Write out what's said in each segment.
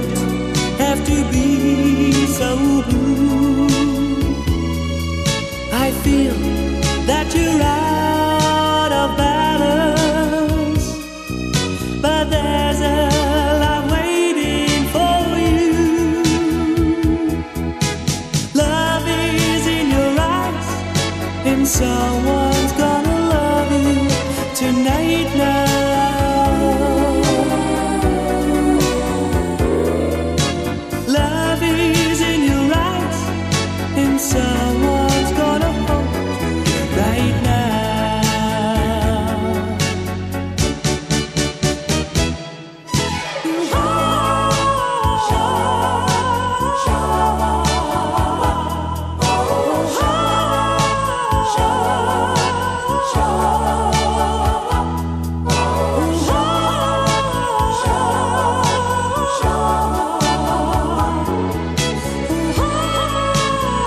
have to be so blue. I feel that you're out of balance, but there's a love waiting for you. Love is in your eyes, and someone's gonna love you tonight now. Love is in your eyes, and someone's gonna hold you right now.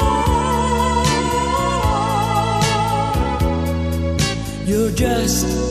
You're just